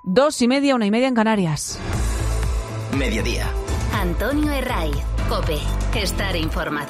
2:30, 1:30 en Canarias. Mediodía. Antonio Herraiz, COPE. Estar informado.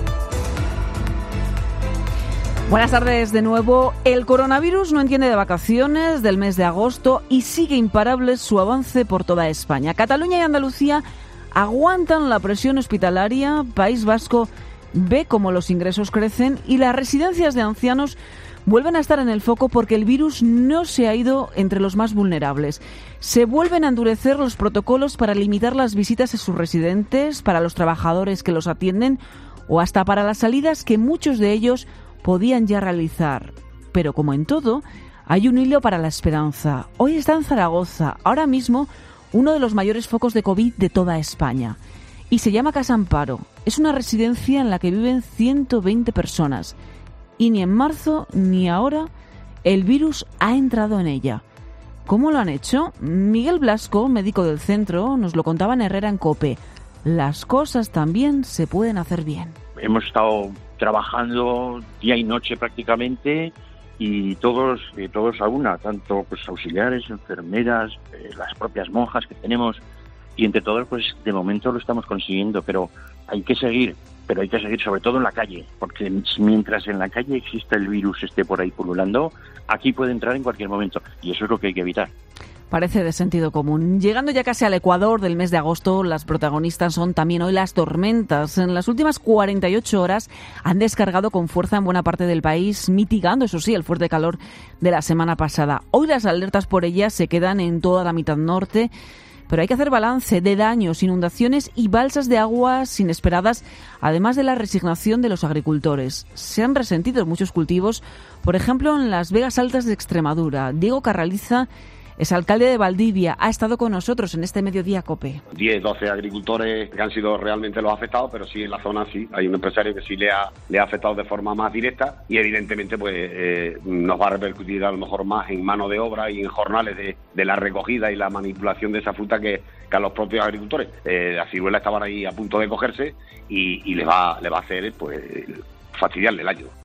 Buenas tardes de nuevo. El coronavirus no entiende de vacaciones del mes de agosto y sigue imparable su avance por toda España. Cataluña y Andalucía aguantan la presión hospitalaria. País Vasco ve cómo los ingresos crecen y las residencias de ancianos vuelven a estar en el foco porque el virus no se ha ido entre los más vulnerables. Se vuelven a endurecer los protocolos para limitar las visitas a sus residentes, para los trabajadores que los atienden o hasta para las salidas que muchos de ellos podían ya realizar. Pero como en todo, hay un hilo para la esperanza. Hoy está en Zaragoza, ahora mismo uno de los mayores focos de COVID de toda España. Y se llama Casa Amparo. Es una residencia en la que viven 120 personas. Y ni en marzo ni ahora el virus ha entrado en ella. ¿Cómo lo han hecho? Miguel Blasco, médico del centro, nos lo contaba en Herrera en COPE. Las cosas también se pueden hacer bien. Hemos estado trabajando día y noche prácticamente y todos a una, tanto pues auxiliares, enfermeras, las propias monjas que tenemos, y entre todos pues de momento lo estamos consiguiendo, pero hay que seguir sobre todo en la calle, porque mientras en la calle exista el virus esté por ahí pululando, aquí puede entrar en cualquier momento y eso es lo que hay que evitar. Parece de sentido común. Llegando ya casi al Ecuador del mes de agosto, las protagonistas son también hoy las tormentas. En las últimas 48 horas han descargado con fuerza en buena parte del país, mitigando, eso sí, el fuerte calor de la semana pasada. Hoy las alertas por ellas se quedan en toda la mitad norte, pero hay que hacer balance de daños, inundaciones y balsas de aguas inesperadas, además de la resignación de los agricultores. Se han resentido muchos cultivos, por ejemplo, en las Vegas Altas de Extremadura. Diego Carraliza es alcalde de Valdivia, ha estado con nosotros en este Mediodía COPE. 10, 12 agricultores que han sido realmente los afectados, pero sí en la zona sí. Hay un empresario que sí le ha afectado de forma más directa y evidentemente pues nos va a repercutir a lo mejor más en mano de obra y en jornales de la recogida y la manipulación de esa fruta que a los propios agricultores. Las ciruelas estaban ahí a punto de cogerse y les va a hacer pues fastidiarle el año.